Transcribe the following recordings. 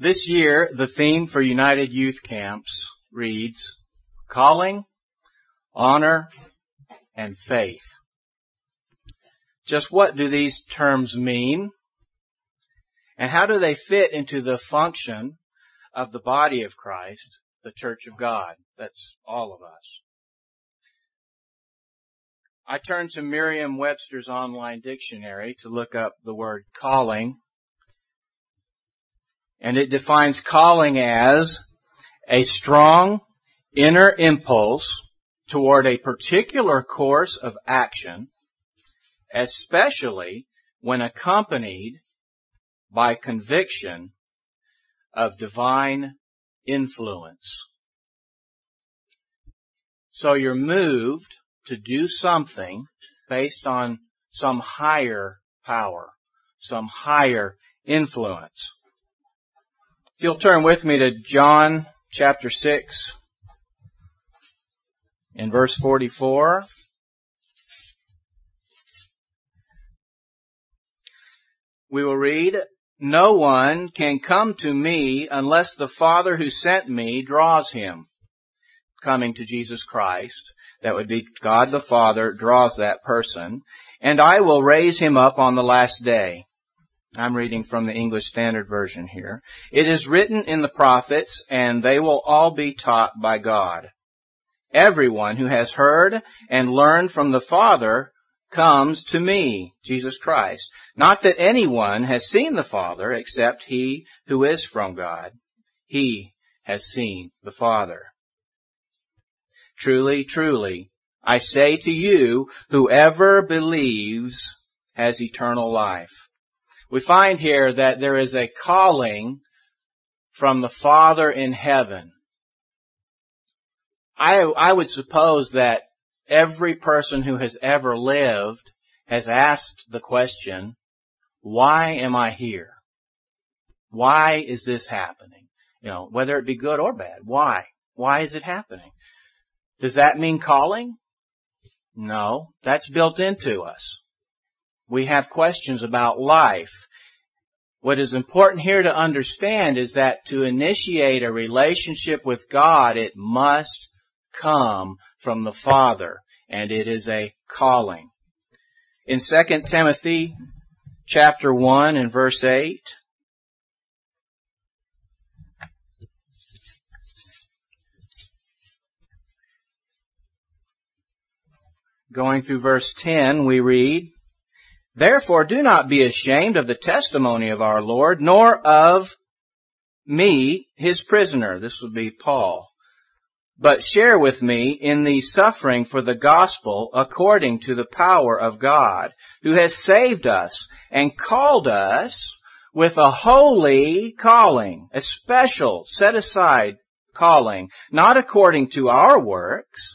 This year, the theme for United Youth Camps reads, Calling, Honor, and Faith. Just what do these terms mean? And how do they fit into the function of the body of Christ, the Church of God? That's all of us. I turned to Merriam-Webster's online dictionary to look up the word calling. And it defines calling as a strong inner impulse toward a particular course of action, especially when accompanied by conviction of divine influence. So you're moved to do something based on some higher power, some higher influence. If you'll turn with me to John chapter 6 in verse 44. We will read, No one can come to me unless the Father who sent me draws him. Coming to Jesus Christ, that would be God the Father draws that person, and I will raise him up on the last day. I'm reading from the English Standard Version here. It is written in the prophets, and they will all be taught by God. Everyone who has heard and learned from the Father comes to me, Jesus Christ. Not that anyone has seen the Father except he who is from God. He has seen the Father. Truly, truly, I say to you, whoever believes has eternal life. We find here that there is a calling from the Father in heaven. I would suppose that every person who has ever lived has asked the question, why am I here? Why is this happening? Whether it be good or bad. Why? Why is it happening? Does that mean calling? No, that's built into us. We have questions about life. What is important here to understand is that to initiate a relationship with God, it must come from the Father, and it is a calling. In 2 Timothy chapter 1 and verse 8, going through verse 10, we read, Therefore do not be ashamed of the testimony of our Lord, nor of me, his prisoner. This would be Paul. But share with me in the suffering for the gospel according to the power of God, who has saved us and called us with a holy calling, a special, set-aside calling, not according to our works,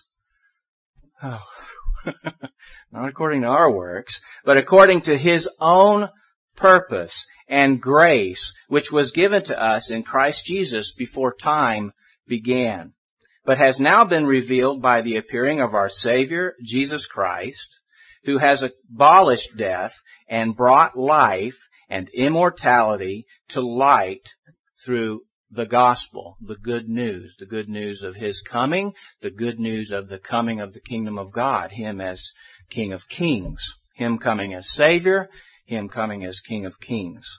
not according to our works, but according to his own purpose and grace, which was given to us in Christ Jesus before time began, but has now been revealed by the appearing of our Savior, Jesus Christ, who has abolished death and brought life and immortality to light through the gospel, the good news of his coming, the good news of the coming of the kingdom of God, him as King of Kings, him coming as Savior, him coming as King of Kings.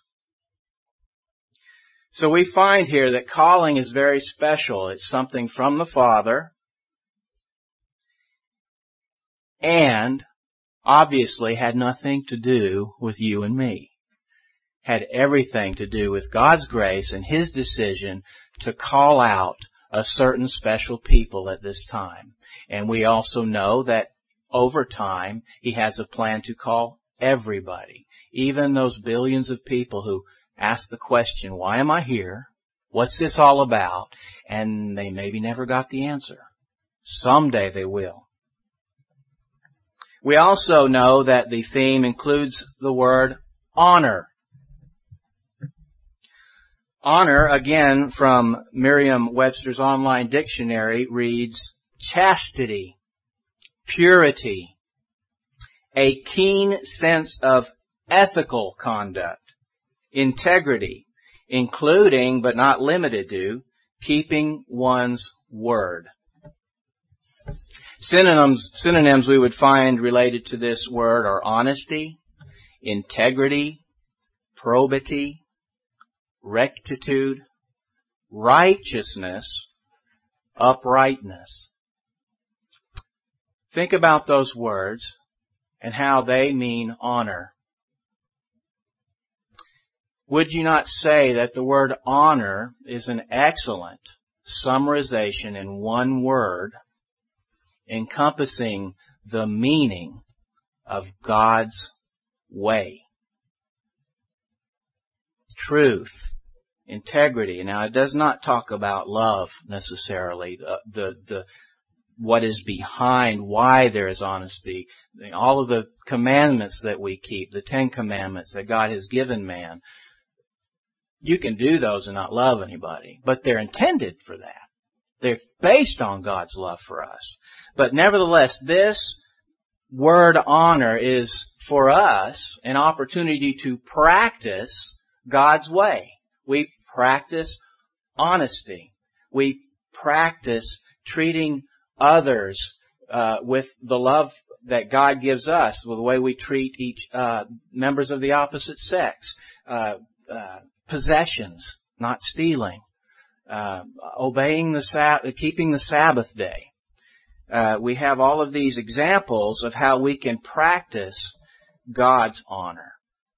So we find here that calling is very special. It's something from the Father, and obviously had nothing to do with you and me. Had everything to do with God's grace and his decision to call out a certain special people at this time. And we also know that over time, he has a plan to call everybody, even those billions of people who ask the question, why am I here? What's this all about? And they maybe never got the answer. Someday they will. We also know that the theme includes the word honor. Honor, again, from Merriam-Webster's online dictionary, reads chastity, purity, a keen sense of ethical conduct, integrity, including but not limited to keeping one's word. Synonyms we would find related to this word are honesty, integrity, probity, rectitude, righteousness, uprightness. Think about those words and how they mean honor. Would you not say that the word honor is an excellent summarization in one word encompassing the meaning of God's way? Truth, integrity. Now, it does not talk about love necessarily, the what is behind why there is honesty. All of the commandments that we keep, the 10 commandments that God has given man, you can do those and not love anybody, but they're intended for that. They're based on God's love for us. But nevertheless, this word honor is for us an opportunity to practice God's way. We practice honesty. We practice treating others with the love that God gives us, with the way we treat each members of the opposite sex. Possessions, not stealing. Obeying the Sabbath, keeping the Sabbath day. We have all of these examples of how we can practice God's honor.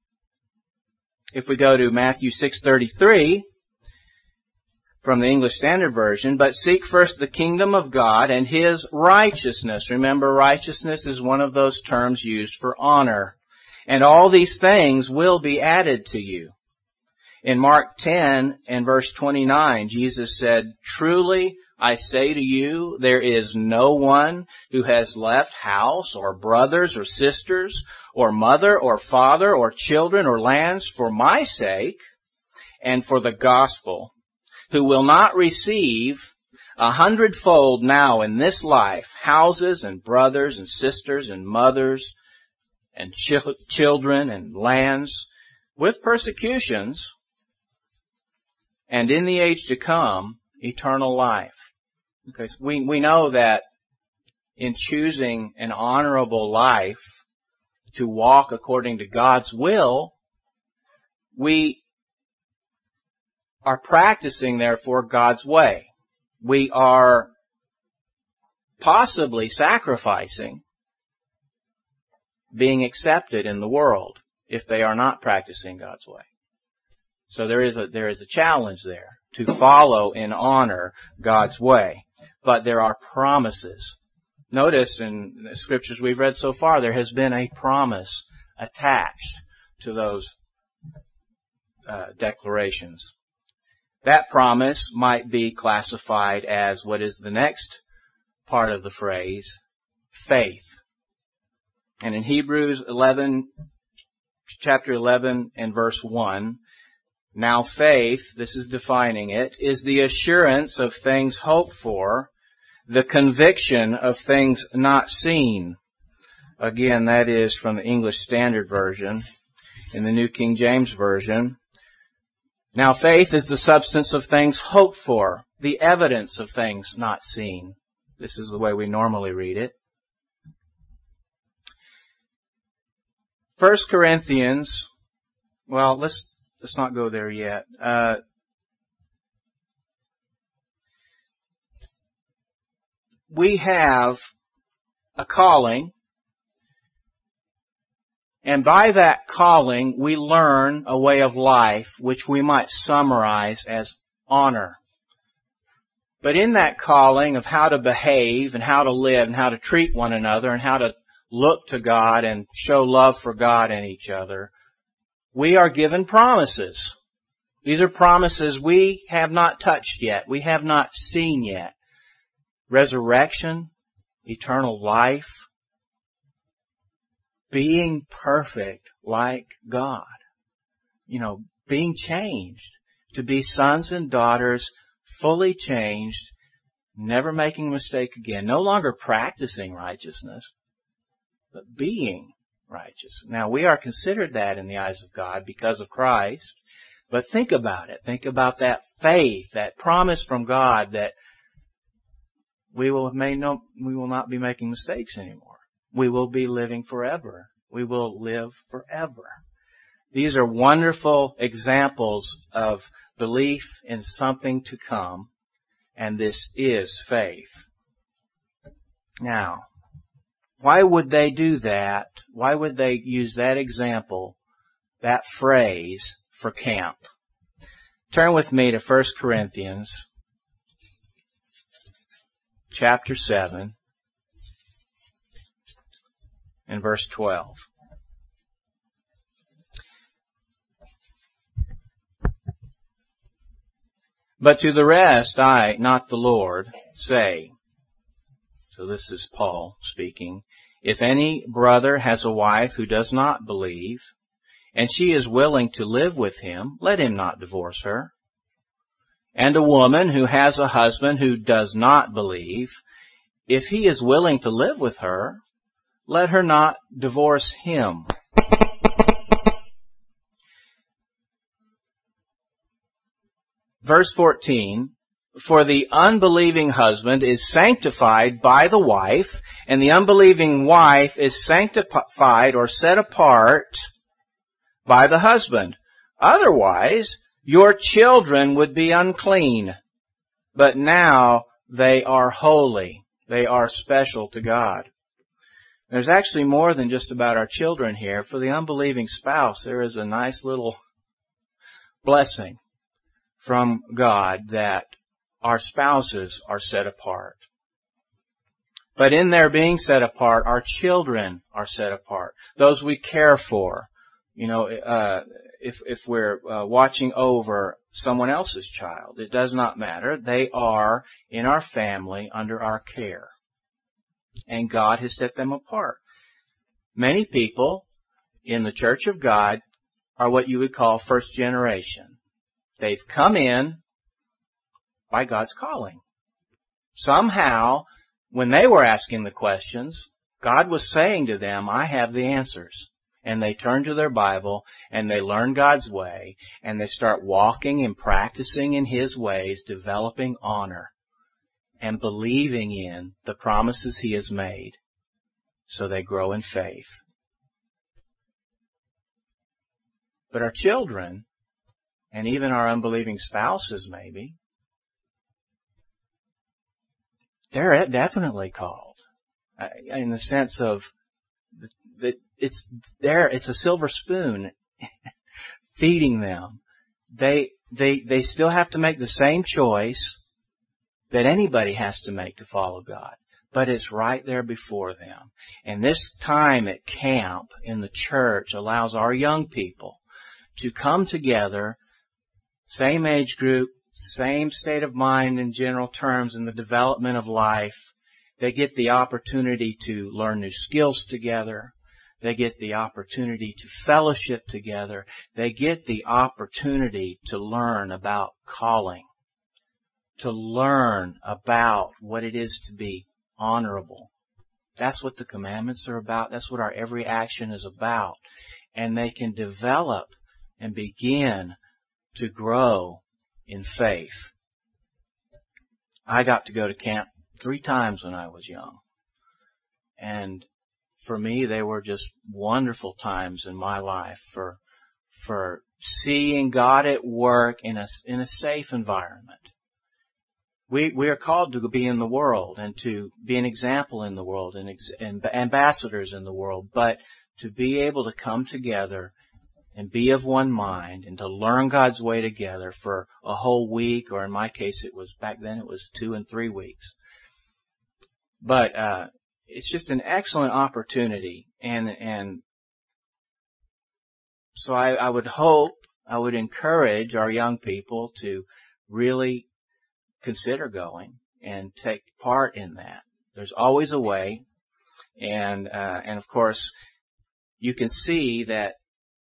If we go to Matthew 6:33 from the English Standard Version, but seek first the kingdom of God and His righteousness. Remember, righteousness is one of those terms used for honor. And all these things will be added to you. In Mark 10 and verse 29, Jesus said, truly I say to you, there is no one who has left house or brothers or sisters or mother or father or children or lands for my sake and for the gospel, who will not receive 100-fold now in this life, houses and brothers and sisters and mothers and children and lands with persecutions, and in the age to come, eternal life. Okay, so we know that in choosing an honorable life to walk according to God's will, we are practicing, therefore, God's way. We are possibly sacrificing being accepted in the world if they are not practicing God's way. So there is a challenge there to follow and honor God's way. But there are promises. Notice in the scriptures we've read so far, there has been a promise attached to those declarations. That promise might be classified as what is the next part of the phrase, faith. And in Hebrews 11, chapter 11 and verse 1, now faith, this is defining it, is the assurance of things hoped for, the conviction of things not seen. Again, that is from the English Standard Version. In the New King James Version, now faith is the substance of things hoped for, the evidence of things not seen. This is the way we normally read it. 1 Corinthians, well, let's not go there yet. We have a calling, and by that calling we learn a way of life which we might summarize as honor. But in that calling of how to behave and how to live and how to treat one another and how to look to God and show love for God and each other, we are given promises. These are promises we have not touched yet. We have not seen yet. Resurrection, eternal life, being perfect like God. Being changed to be sons and daughters, fully changed, never making a mistake again, no longer practicing righteousness, but being righteous. Now, we are considered that in the eyes of God because of Christ, But think about it. Think about that faith, that promise from God that we will not be making mistakes anymore. We will be living forever. We will live forever. These are wonderful examples of belief in something to come, and this is faith. Now, why would they do that? Why would they use that example, that phrase, for camp? Turn with me to 1 Corinthians chapter 7 and verse 12. But to the rest I, not the Lord, say, so this is Paul speaking, if any brother has a wife who does not believe, and she is willing to live with him, let him not divorce her. And a woman who has a husband who does not believe, if he is willing to live with her, let her not divorce him. Verse 14, for the unbelieving husband is sanctified by the wife, and the unbelieving wife is sanctified or set apart by the husband. Otherwise, your children would be unclean, but now they are holy. They are special to God. There's actually more than just about our children here. For the unbelieving spouse, there is a nice little blessing from God that our spouses are set apart. But in their being set apart, our children are set apart. Those we care for. You know, if we're watching over someone else's child, it does not matter. They are in our family under our care. And God has set them apart. Many people in the Church of God are what you would call first generation. They've come in by God's calling. Somehow, when they were asking the questions, God was saying to them, I have the answers. And they turn to their Bible and they learn God's way and they start walking and practicing in His ways, developing honor and believing in the promises He has made. So they grow in faith. But our children, and even our unbelieving spouses maybe, they're definitely called. In the sense of that it's a silver spoon feeding them. They still have to make the same choice that anybody has to make to follow God. But it's right there before them. And this time at camp in the church allows our young people to come together, same age group, same state of mind in general terms in the development of life. They get the opportunity to learn new skills together. They get the opportunity to fellowship together. They get the opportunity to learn about calling, to learn about what it is to be honorable. That's what the commandments are about. That's what our every action is about. And they can develop and begin to grow in faith. I got to go to camp 3 times when I was young. And for me, they were just wonderful times in my life for seeing God at work in a safe environment. We are called to be in the world and to be an example in the world and ambassadors in the world, but to be able to come together and be of one mind and to learn God's way together for a whole week, or in my case back then it was 2 and 3 weeks. But it's just an excellent opportunity, and so I would encourage our young people to really consider going and take part in that. There's always a way, and of course you can see that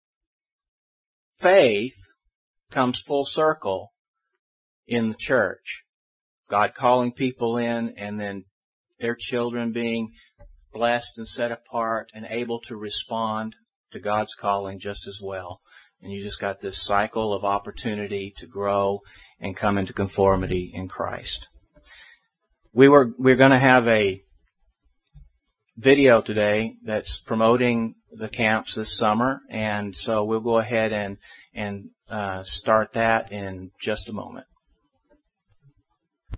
faith comes full circle in the church. God calling people in, and then their children being blessed and set apart and able to respond to God's calling just as well. And you just got this cycle of opportunity to grow and come into conformity in Christ. We're going to have a video today that's promoting the camps this summer, and so we'll go ahead and start that in just a moment.